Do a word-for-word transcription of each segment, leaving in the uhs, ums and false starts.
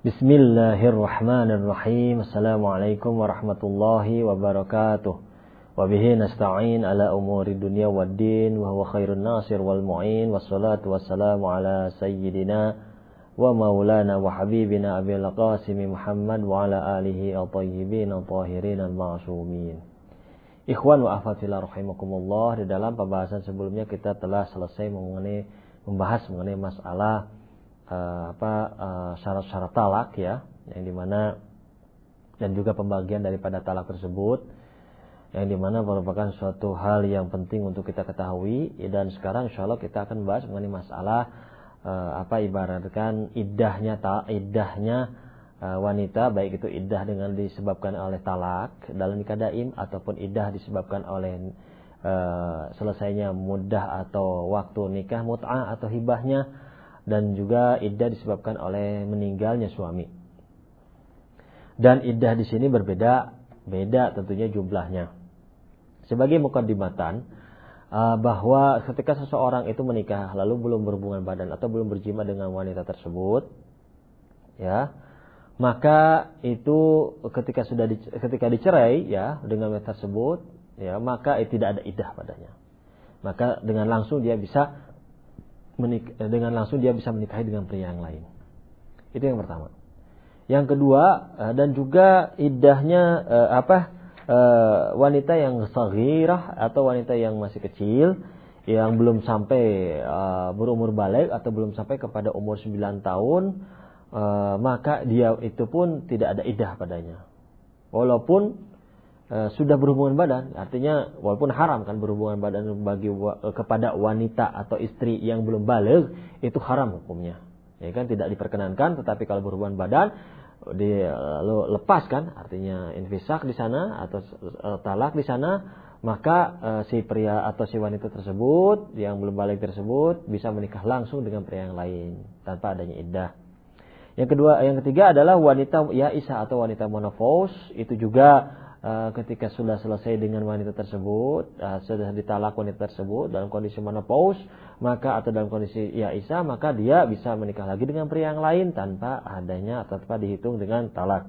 Bismillahirrahmanirrahim. Assalamualaikum warahmatullahi wabarakatuh. Wa bihi nasta'in ala umuri dunya waddin wa huwa khairun nasir wal mu'in. Wassalatu wassalamu ala sayyidina wa maulana wa habibina Abil Qasim Muhammad wa ala alihi at-tayyibin at-tahirin al-ma'sumin. Ikhwan wa akhwat fillah rahimakumullah, di dalam pembahasan sebelumnya kita telah selesai mengenai membahas mengenai masalah Uh, apa uh, syarat-syarat talak ya, yang dimana dan juga pembagian daripada talak tersebut, yang dimana merupakan suatu hal yang penting untuk kita ketahui. Dan sekarang insya Allah kita akan bahas mengenai masalah uh, apa ibaratkan iddahnya ta, iddahnya uh, wanita, baik itu iddah dengan disebabkan oleh talak dalam nikah daim ataupun iddah disebabkan oleh uh, selesainya muddah atau waktu nikah mut'ah atau hibahnya, dan juga iddah disebabkan oleh meninggalnya suami. Dan iddah di sini berbeda, beda tentunya jumlahnya. Sebagai mukaddimatan, uh, bahwa ketika seseorang itu menikah lalu belum berhubungan badan atau belum berjima dengan wanita tersebut, ya, maka itu ketika sudah di, ketika dicerai ya dengan wanita tersebut, ya, maka itu tidak ada iddah padanya. Maka dengan langsung dia bisa Menik- dengan langsung dia bisa menikahi dengan pria yang lain. Itu yang pertama. Yang kedua, dan juga iddahnya eh, apa eh, wanita yang saghirah atau wanita yang masih kecil, yang belum sampai eh, berumur balik atau belum sampai kepada umur sembilan tahun, eh, maka dia itu pun tidak ada iddah padanya. Walaupun sudah berhubungan badan, artinya walaupun haram kan berhubungan badan bagi kepada wanita atau istri yang belum baligh, itu haram hukumnya. Ya kan, tidak diperkenankan. Tetapi kalau berhubungan badan dia lalu lepas kan, artinya infisak di sana atau talak di sana, maka uh, si pria atau si wanita tersebut yang belum baligh tersebut bisa menikah langsung dengan pria yang lain tanpa adanya iddah. Yang kedua, yang ketiga adalah wanita ya'isah atau wanita menopause. Itu juga Uh, ketika sudah selesai dengan wanita tersebut, uh, sudah ditalak wanita tersebut dalam kondisi menopause, maka atau dalam kondisi ya'isah, maka dia bisa menikah lagi dengan pria yang lain tanpa adanya atau tanpa dihitung dengan talak.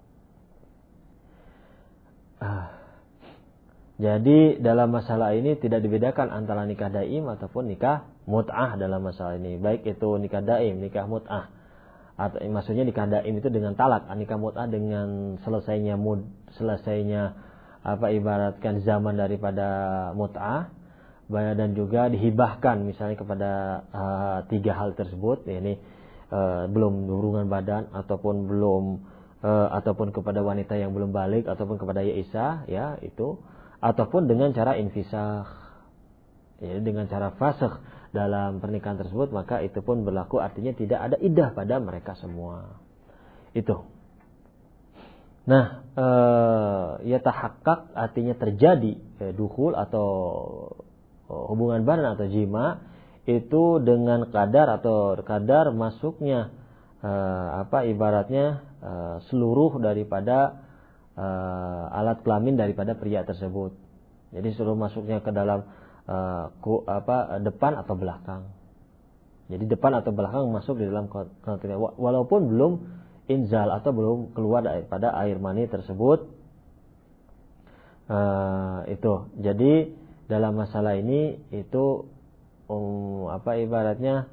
Uh, jadi dalam masalah ini tidak dibedakan antara nikah daim ataupun nikah mut'ah dalam masalah ini. Baik itu nikah daim, nikah mut'ah, atau maksudnya nikah daim itu dengan talak, nikah mut'ah dengan selesainya mud selesainya apa ibaratkan zaman daripada mut'ah, dan juga dihibahkan misalnya kepada uh, tiga hal tersebut, yakni uh, belum hubungan badan ataupun belum uh, ataupun kepada wanita yang belum balik ataupun kepada ya'isah, ya itu, ataupun dengan cara infisakh, ya, dengan cara fasakh dalam pernikahan tersebut, maka itu pun berlaku, artinya tidak ada iddah pada mereka semua. Itu. Nah, eh, ya tahakkak artinya terjadi eh, dukhul atau eh, hubungan badan atau jima itu dengan kadar atau kadar masuknya eh, apa ibaratnya eh, seluruh daripada eh, alat kelamin daripada pria tersebut. Jadi seluruh masuknya ke dalam Uh, ku, apa depan atau belakang. Jadi depan atau belakang masuk di dalam kriteria, walaupun belum inzal atau belum keluar daripada air mani tersebut. Uh, itu. Jadi dalam masalah ini itu um, apa ibaratnya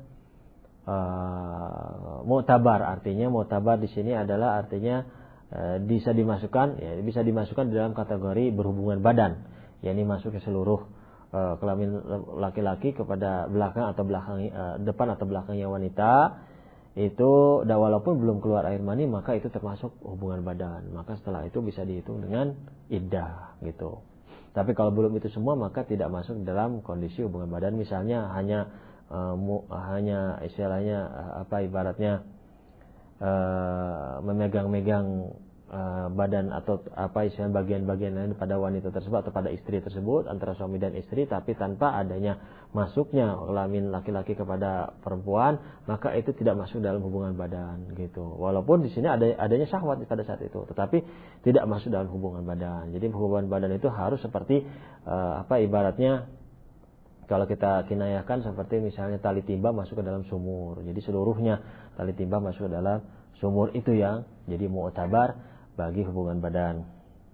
uh, mu'tabar, artinya mu'tabar di sini adalah artinya uh, bisa dimasukkan, ya, bisa dimasukkan di dalam kategori berhubungan badan, yakni masuk ke seluruh kelamin laki-laki kepada belakang atau belakang uh, depan atau belakangnya wanita itu, dan walaupun belum keluar air mani maka itu termasuk hubungan badan, maka setelah itu bisa dihitung dengan iddah gitu. Tapi kalau belum itu semua maka tidak masuk dalam kondisi hubungan badan, misalnya hanya uh, mu, hanya istilahnya uh, apa ibaratnya uh, memegang-megang Uh, badan atau apa istilah bagian-bagian lain pada wanita tersebut atau pada istri tersebut, antara suami dan istri, tapi tanpa adanya masuknya kelamin laki-laki kepada perempuan, maka itu tidak masuk dalam hubungan badan gitu. Walaupun di sini ada adanya syahwat pada saat itu, tetapi tidak masuk dalam hubungan badan. Jadi hubungan badan itu harus seperti uh, apa ibaratnya kalau kita kinayahkan seperti misalnya tali timba masuk ke dalam sumur. Jadi seluruhnya tali timba masuk ke dalam sumur itu yang jadi mu'tabar bagi hubungan badan.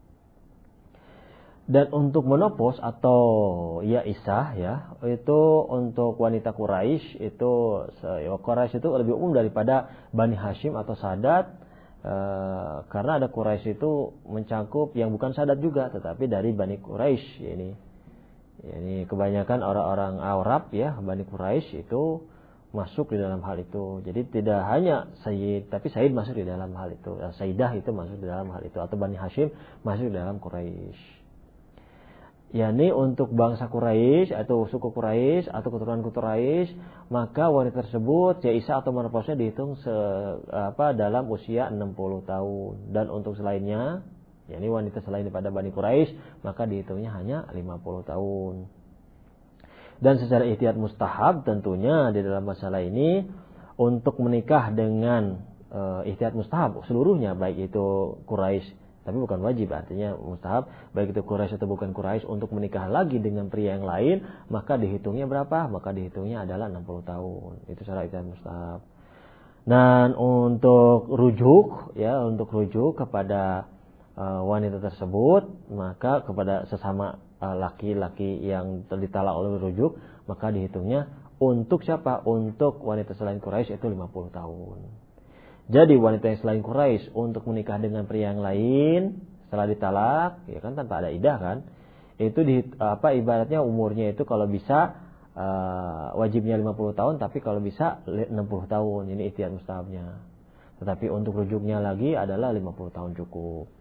Dan untuk menopause atau ya isah ya, itu untuk wanita Quraisy itu ya, Quraisy itu lebih umum daripada Bani Hashim atau Sadat, e, karena ada Quraisy itu mencakup yang bukan Sadat juga, tetapi dari Bani Quraisy ini. Ini kebanyakan orang-orang Arab ya, Bani Quraisy itu masuk di dalam hal itu. Jadi tidak hanya Sayyid, tapi Sayyid masuk di dalam hal itu. Sayyidah itu masuk di dalam hal itu, atau Bani Hashim masuk di dalam Quraisy. yakni untuk bangsa Quraisy atau suku Quraisy atau keturunan Quraisy, maka wanita tersebut Jaisah atau menopausnya dihitung se, apa dalam usia enam puluh tahun, dan untuk selainnya yakni wanita selain daripada Bani Quraisy maka dihitungnya hanya lima puluh tahun. Dan secara ihtiyat mustahab tentunya di dalam masalah ini untuk menikah dengan e, ihtiyat mustahab seluruhnya, baik itu Quraisy tapi bukan wajib, artinya mustahab baik itu Quraisy atau bukan Quraisy, untuk menikah lagi dengan pria yang lain maka dihitungnya berapa? Maka dihitungnya adalah enam puluh tahun. Itu secara ihtiyat mustahab. Dan untuk rujuk ya, untuk rujuk kepada uh, wanita tersebut, maka kepada sesama uh, laki-laki yang ditalak oleh rujuk, maka dihitungnya untuk siapa? Untuk wanita selain Quraisy itu lima puluh tahun. Jadi wanita yang selain Quraisy untuk menikah dengan pria yang lain setelah ditalak, ya kan tanpa ada idah kan, itu di, apa ibaratnya umurnya itu kalau bisa uh, wajibnya lima puluh tahun, tapi kalau bisa enam puluh tahun, ini ihtiyat mustahabnya. Tetapi untuk rujuknya lagi adalah lima puluh tahun cukup.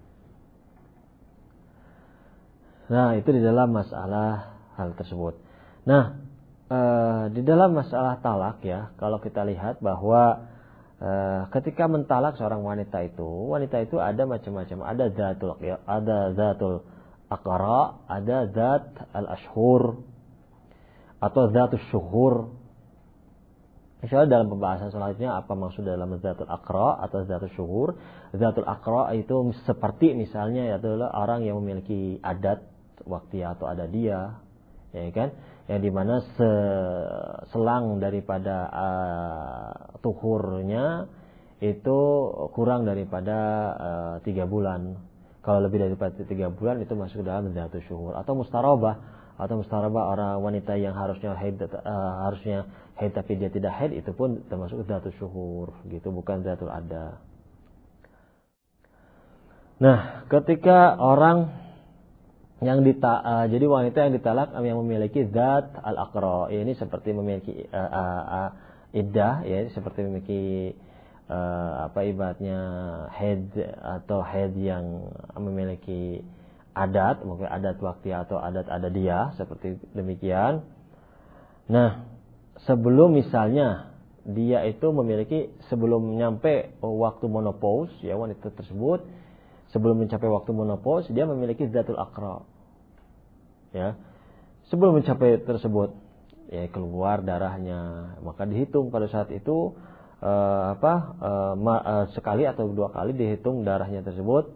Nah, itu di dalam masalah hal tersebut. Nah, uh, di dalam masalah talak ya, kalau kita lihat bahwa Uh, ketika mentalak seorang wanita itu, wanita itu ada macam-macam, ada zatul ya, ada zatul aqra, ada zat al-ashhur atau zatul syuhur. Insyaallah dalam pembahasan selanjutnya apa maksud dalam zatul aqra atau zatul syuhur. Zatul aqra itu seperti misalnya adalah orang yang memiliki adat waktu atau ada dia, ya kan? Yang dimana selang daripada uh, tuhurnya itu kurang daripada uh, tiga bulan. Kalau lebih daripada tiga bulan itu masuk dalam zatul syuhur. Atau mustarabah, atau mustarabah orang wanita yang harusnya haid uh, harusnya haid tapi dia tidak haid, itu pun termasuk zatul syuhur, gitu, bukan zatul ada. Nah, ketika orang yang dita, uh, jadi wanita yang ditalak yang memiliki zat al-aqra, ini seperti memiliki uh, uh, uh, iddah ya, seperti memiliki uh, apa ibaratnya haid atau haid yang memiliki adat, mungkin adat waktu atau adat ada dia, seperti demikian. Nah, sebelum misalnya dia itu memiliki, sebelum nyampe waktu menopause ya, wanita tersebut sebelum mencapai waktu menopause dia memiliki zatul aqra. Ya. Sebelum mencapai tersebut ya keluar darahnya, maka dihitung pada saat itu uh, apa uh, ma, uh, sekali atau dua kali dihitung darahnya tersebut.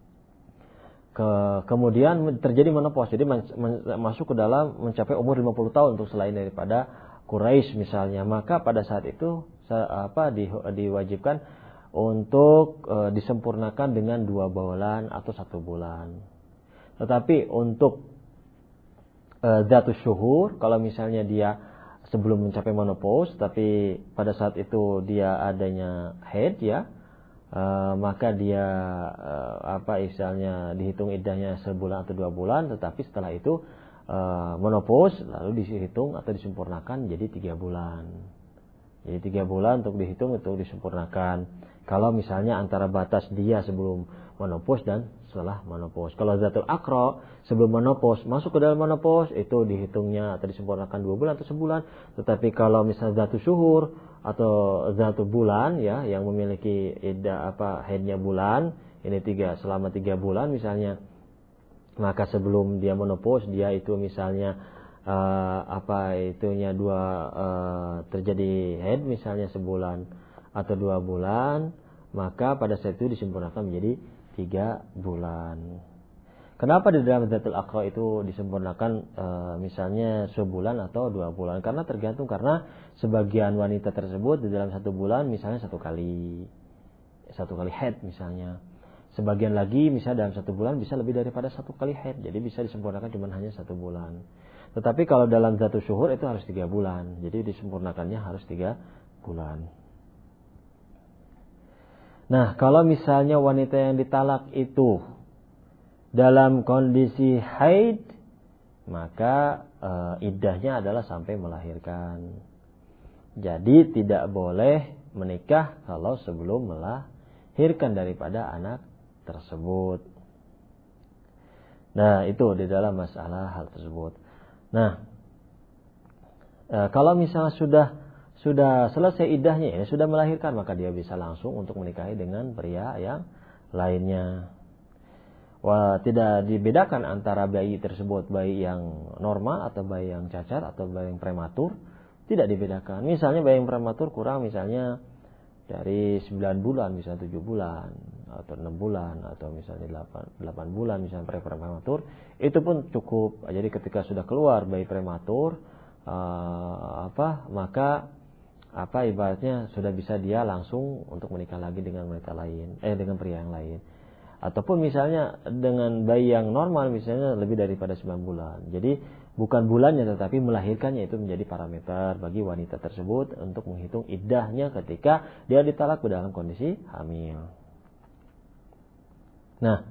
Ke, kemudian terjadi menopause. Jadi men, men, masuk ke dalam mencapai umur lima puluh tahun untuk selain daripada Quraisy misalnya, maka pada saat itu apa di, diwajibkan untuk e, disempurnakan dengan dua bulan atau satu bulan. Tetapi untuk e, zatul syuhur, kalau misalnya dia sebelum mencapai menopause, tapi pada saat itu dia adanya haid ya, e, maka dia e, apa istilahnya dihitung iddahnya sebulan atau dua bulan. Tetapi setelah itu e, menopause lalu dihitung atau disempurnakan jadi tiga bulan. Jadi tiga bulan untuk dihitung untuk disempurnakan. Kalau misalnya antara batas dia sebelum menopause dan setelah menopause. Kalau zatul aqra sebelum menopause masuk ke dalam menopause, itu dihitungnya atau disempurnakan dua bulan atau sebulan. Tetapi kalau misalnya zatul syuhur atau zatul bulan ya, yang memiliki iddah apa haidnya bulan, ini tiga selama tiga bulan misalnya, maka sebelum dia menopause dia itu misalnya uh, apa itunya dua uh, terjadi haid misalnya sebulan atau dua bulan, maka pada saat itu disempurnakan menjadi tiga bulan. Kenapa di dalam zatul aqra itu disempurnakan e, misalnya sebulan atau dua bulan? Karena tergantung, karena sebagian wanita tersebut di dalam satu bulan misalnya satu kali, satu kali haid misalnya. Sebagian lagi misalnya dalam satu bulan bisa lebih daripada satu kali haid. Jadi bisa disempurnakan cuma hanya satu bulan. Tetapi kalau dalam satu syuhur itu harus tiga bulan. Jadi disempurnakannya harus tiga bulan. Nah, kalau misalnya wanita yang ditalak itu dalam kondisi haid, maka e, iddahnya adalah sampai melahirkan. Jadi tidak boleh menikah kalau sebelum melahirkan daripada anak tersebut. Nah, itu di dalam masalah hal tersebut. Nah, e, kalau misalnya sudah sudah selesai iddahnya, ya, sudah melahirkan, maka dia bisa langsung untuk menikahi dengan pria yang lainnya. Wah, tidak dibedakan antara bayi tersebut bayi yang normal atau bayi yang cacat atau bayi yang prematur, tidak dibedakan. Misalnya bayi yang prematur kurang misalnya dari sembilan bulan, misalnya tujuh bulan atau enam bulan atau misalnya delapan bulan misalnya prematur, itu pun cukup. Jadi ketika sudah keluar bayi prematur uh, apa maka apa ibaratnya sudah bisa dia langsung untuk menikah lagi dengan wanita lain, eh dengan pria yang lain. Ataupun misalnya dengan bayi yang normal misalnya lebih daripada sembilan bulan. Jadi bukan bulannya tetapi melahirkannya itu menjadi parameter bagi wanita tersebut untuk menghitung iddahnya ketika dia ditalak dalam kondisi hamil. Nah,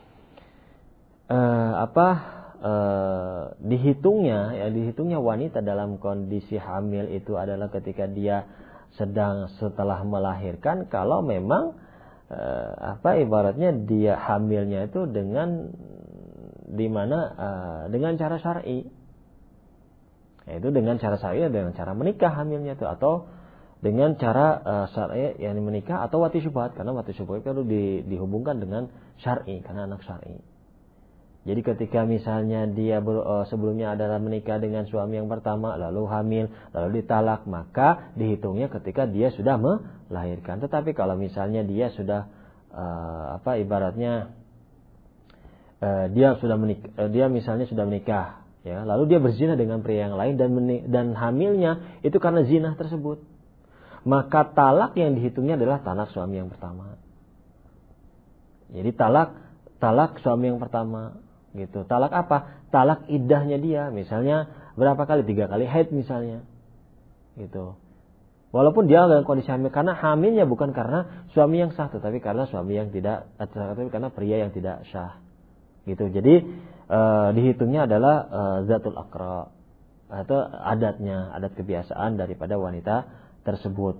eh, apa eh, dihitungnya ya dihitungnya wanita dalam kondisi hamil itu adalah ketika dia sedang setelah melahirkan, kalau memang Uh, apa ibaratnya dia hamilnya itu dengan dimana uh, dengan cara syar'i, yaitu dengan cara syar'i dengan cara menikah hamilnya itu, atau dengan cara uh, syar'i yang menikah atau wati syubhat, karena wati syubhat itu di, dihubungkan dengan syar'i karena anak syar'i. Jadi ketika misalnya dia ber, uh, sebelumnya adalah menikah dengan suami yang pertama, lalu hamil, lalu ditalak, maka dihitungnya ketika dia sudah melahirkan. Tetapi kalau misalnya dia sudah uh, apa ibaratnya uh, dia sudah menikah, uh, dia misalnya sudah menikah, ya, lalu dia berzina dengan pria yang lain dan menik- dan hamilnya itu karena zina tersebut, maka talak yang dihitungnya adalah talak suami yang pertama. Jadi talak talak suami yang pertama. Gitu. Talak apa? Talak iddahnya dia. Misalnya berapa kali? Tiga kali haid misalnya. Gitu. Walaupun dia dalam kondisi hamil, karena hamilnya bukan karena suami yang sah, tetapi karena suami yang tidak, tetapi karena pria yang tidak sah. Gitu. Jadi e, dihitungnya adalah e, zatul aqra atau adatnya, adat kebiasaan daripada wanita tersebut.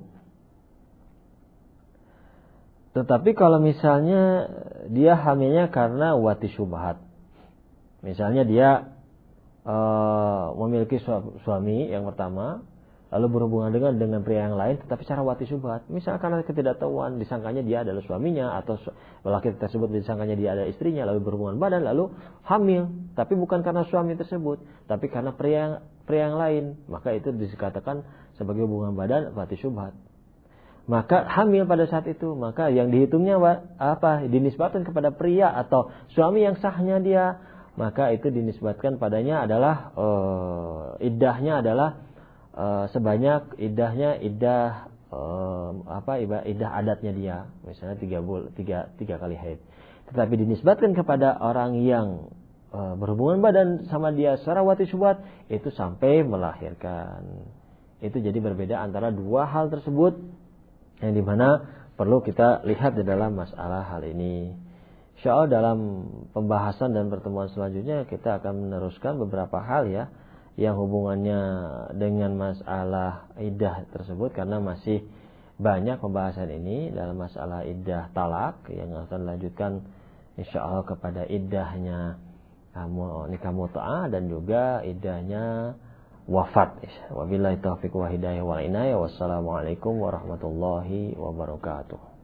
Tetapi kalau misalnya dia hamilnya karena wati syubhat, misalnya dia uh, memiliki suami yang pertama, lalu berhubungan dengan dengan pria yang lain, tetapi secara wati syubhat. Misalnya karena ketidaktahuan, disangkanya dia adalah suaminya, atau lelaki tersebut disangkanya dia adalah istrinya, lalu berhubungan badan, lalu hamil. Tapi bukan karena suami tersebut, tapi karena pria, pria yang lain. Maka itu dikatakan sebagai hubungan badan wati syubhat. Maka hamil pada saat itu, maka yang dihitungnya apa? Dinisbatkan kepada pria atau suami yang sahnya dia, maka itu dinisbatkan padanya adalah uh, iddahnya adalah uh, sebanyak iddahnya iddah uh, apa iddah adatnya dia, misalnya tiga bul tiga tiga kali haid. Tetapi dinisbatkan kepada orang yang uh, berhubungan badan sama dia secara wati syubhat itu sampai melahirkan. Itu jadi berbeda antara dua hal tersebut yang dimana perlu kita lihat di dalam masalah hal ini. Insyaallah dalam pembahasan dan pertemuan selanjutnya kita akan meneruskan beberapa hal ya yang hubungannya dengan masalah iddah tersebut, karena masih banyak pembahasan ini dalam masalah iddah talak yang akan dilanjutkan insyaallah kepada iddahnya nikah mut'ah dan juga iddahnya wafat. Wabillahi taufiq wa hidayah wal inayah. Wassalamualaikum warahmatullahi wabarakatuh.